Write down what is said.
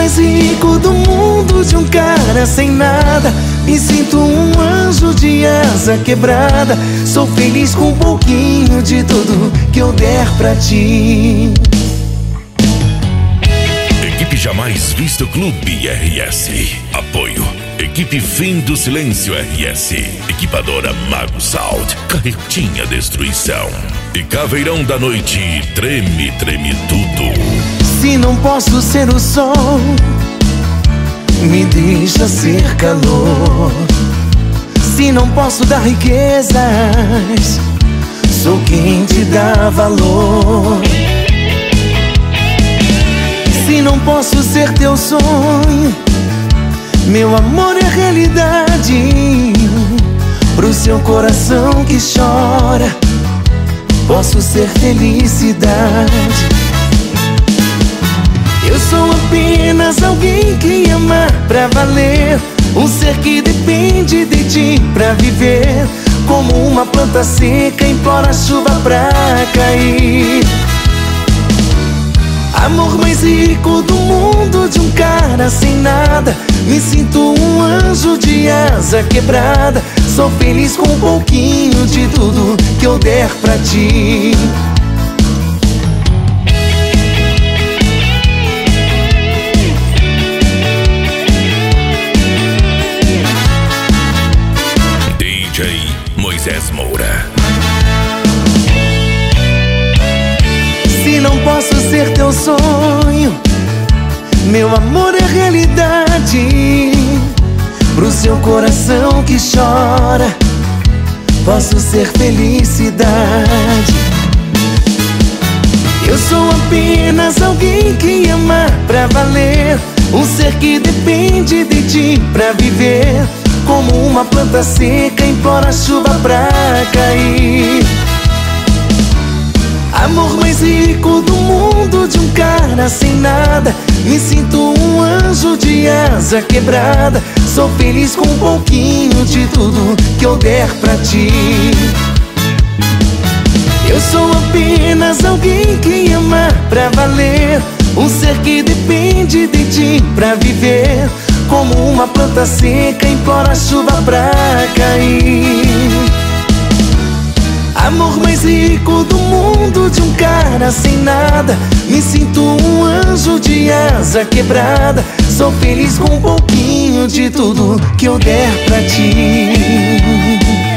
mais rico do mundo, de um cara sem nada. Me sinto um anjo de asa quebrada. Sou feliz com um pouquinho de tudo que eu der pra ti. Equipe Jamais Visto Clube RS. Apoio Equipe Fim do Silêncio RS. Equipadora Mago Sound. Carretinha Destruição. E Caveirão da Noite. Treme, treme tudo. Se não posso ser o sol, me deixa ser calor. Se não posso dar riquezas, sou quem te dá valor. Se não posso ser teu sonho, meu amor é realidade. Pro seu coração que chora, posso ser felicidade. Eu sou apenas alguém que ama pra valer, um ser que depende de ti pra viver. Como uma planta seca implora a chuva pra cair. Amor mais rico do mundo, de um cara sem nada. Me sinto um anjo de asa quebrada. Sou feliz com um pouquinho de tudo que eu der pra ti. DJ Moisés Moura. Se não posso ser teu sonho, meu amor é realidade. Pro seu coração que chora, posso ser felicidade. Eu sou apenas alguém que ama pra valer, um ser que depende de ti pra viver. Como uma planta seca implora a chuva pra cair. Amor mais rico do mundo, de um cara sem nada. Me sinto um anjo de asa quebrada. Sou feliz com um pouquinho de tudo que eu der pra ti. Eu sou apenas alguém que ama pra valer, um ser que depende de ti pra viver. Como uma planta seca implora a chuva pra cair. Amor mais rico do mundo, de um cara sem nada. Me sinto um anjo de asa quebrada. Sou feliz com um pouquinho de tudo que eu der pra ti.